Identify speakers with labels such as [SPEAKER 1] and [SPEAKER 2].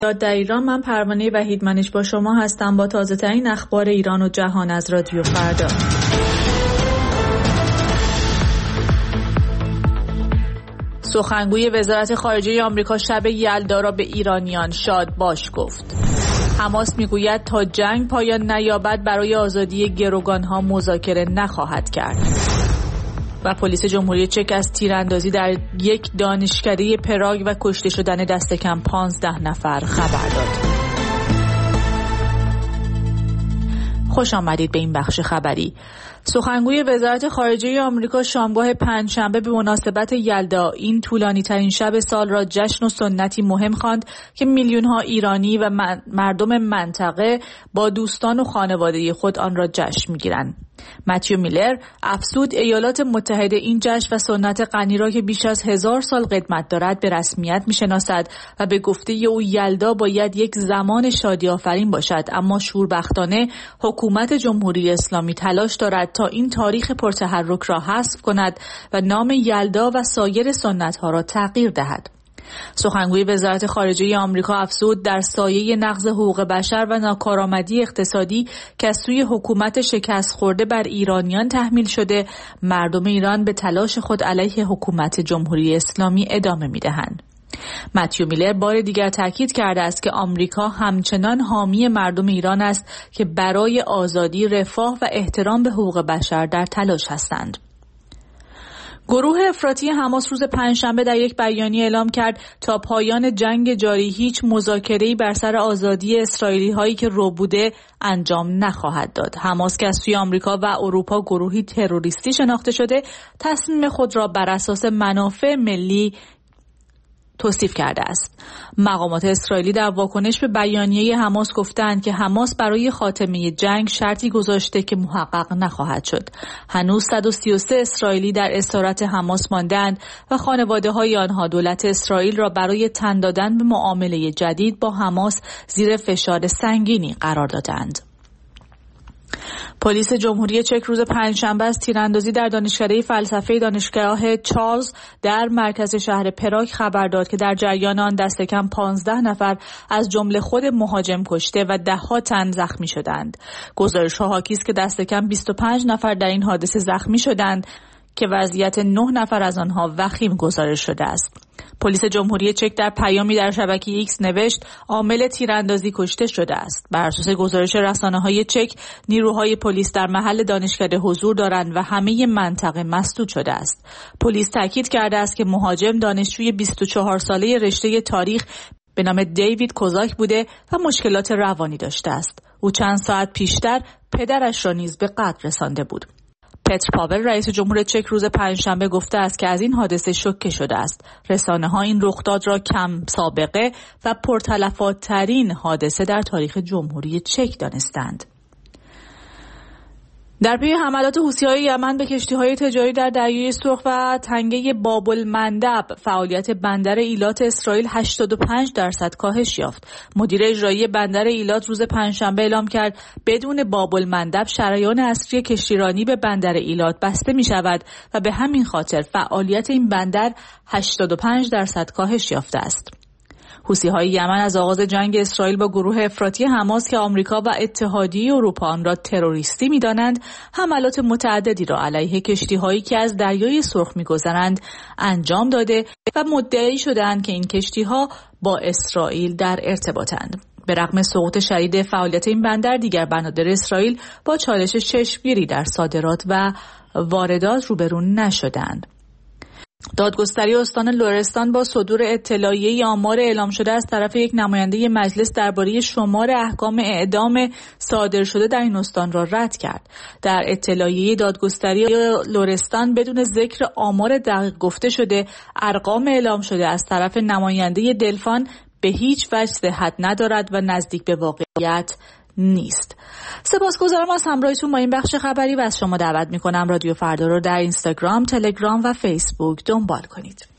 [SPEAKER 1] در ایران، من پروانه وحیدمنش با شما هستم با تازه ترین اخبار ایران و جهان از رادیو فردا. سخنگوی وزارت خارجه آمریکا شب یلدا را به ایرانیان شاد باش گفت. حماس میگوید تا جنگ پایان نیابد برای آزادی گروگانها مذاکره نخواهد کرد. و پلیس جمهوری چک از تیراندازی در یک دانشکده پراگ و کشته شدن دست کم 15 نفر خبر داد. خوش آمدید به این بخش خبری. سخنگوی وزارت خارجه آمریکا شامگاه پنجشنبه به مناسبت یلدا، این طولانی ترین شب سال را جشن و سنتی مهم خواند که میلیون ها ایرانی و مردم منطقه با دوستان و خانواده خود آن را جشن میگیرند. متیو میلر افزود ایالات متحده این جشن و سنت غنی را که بیش از 1000 سال قدمت دارد به رسمیت میشناسد و به گفته او یلدا باید یک زمان شادی آفرین باشد، اما شوربختانه حکومت جمهوری اسلامی تلاش دارد تا این تاریخ پرتحرک را حذف کند و نام یلدا و سایر سنت‌ها را تغییر دهد. سخنگوی وزارت خارجه آمریکا افزود در سایه نقض حقوق بشر و ناکارآمدی اقتصادی که از سوی حکومت شکست خورده بر ایرانیان تحمیل شده، مردم ایران به تلاش خود علیه حکومت جمهوری اسلامی ادامه می‌دهند. متیو میلر بار دیگر تاکید کرده است که آمریکا همچنان حامی مردم ایران است که برای آزادی، رفاه و احترام به حقوق بشر در تلاش هستند. گروه افراطی حماس روز پنجشنبه در یک بیانیه اعلام کرد تا پایان جنگ جاری هیچ مذاکره‌ای بر سر آزادی اسرائیلی هایی که رو بوده انجام نخواهد داد. حماس که از سوی آمریکا و اروپا گروهی تروریستی شناخته شده، تصمیم خود را بر اساس منافع ملی توصیف کرده است. مقامات اسرائیلی در واکنش به بیانیه حماس گفتند که حماس برای خاتمه جنگ شرطی گذاشته که محقق نخواهد شد. هنوز 133 اسرائیلی در اسارت حماس ماندند و خانواده‌های آنها دولت اسرائیل را برای تن دادن به معامله جدید با حماس زیر فشار سنگینی قرار دادند. پلیس جمهوری چک روز پنجشنبه از تیراندازی در دانشکده فلسفه دانشگاه چارلز در مرکز شهر پراگ خبر داد که در جریان آن دست کم 15 نفر از جمله خود مهاجم کشته و ده‌ها تن زخمی شدند. گزارش‌ها حاکی است که دست کم 25 نفر در این حادثه زخمی شدند که وضعیت 9 نفر از آنها وخیم گزارش شده است. پلیس جمهوری چک در پیامی در شبکه ایکس نوشت عامل تیراندازی کشته شده است. بر اساس گزارش رسانه‌های چک، نیروهای پلیس در محل دانشکده حضور دارند و همه منطقه مسدود شده است. پلیس تاکید کرده است که مهاجم دانشجوی 24 ساله رشته تاریخ به نام دیوید کوزاک بوده و مشکلات روانی داشته است. او چند ساعت پیشتر پدرش را نیز به قتل رسانده بود. پتر پاول رئیس جمهور چک روز پنجشنبه گفته است که از این حادثه شوکه شده است. رسانه‌ها این رخداد را کم سابقه و پرتلفات ترین حادثه در تاریخ جمهوری چک دانستند. در پی حملات حوثی‌های یمن به کشتی‌های تجاری در دریای سرخ و تنگه باب المندب، فعالیت بندر ایلات اسرائیل 85% کاهش یافت. مدیر اجرایی بندر ایلات روز پنجشنبه اعلام کرد بدون باب المندب شریان اصلی کشتیرانی به بندر ایلات بسته می‌شود و به همین خاطر فعالیت این بندر 85% کاهش یافته است. حوثی‌های یمن از آغاز جنگ اسرائیل با گروه افراطی حماس که آمریکا و اتحادیه اروپا آن را تروریستی می‌دانند، حملات متعددی را علیه کشتی‌هایی که از دریای سرخ می‌گذرند انجام داده و مدعی شدند که این کشتی‌ها با اسرائیل در ارتباطند. به رغم سقوط شدید فعالیت این بندر، دیگر بنادر اسرائیل با چالش چشمگیری در صادرات و واردات روبرو نشدند. دادگستری استان لرستان با صدور اطلاعیه آمار اعلام شده از طرف یک نماینده مجلس درباره شمار احکام اعدام صادر شده در این استان را رد کرد. در اطلاعیه دادگستری لرستان بدون ذکر آمار دقیق گفته شده ارقام اعلام شده از طرف نماینده دلفان به هیچ وجه صحت ندارد و نزدیک به واقعیت نیست. سپاسگزارم از همراهیتون با این بخش خبری و از شما دعوت میکنم رادیو فردا رو در اینستاگرام، تلگرام و فیسبوک دنبال کنید.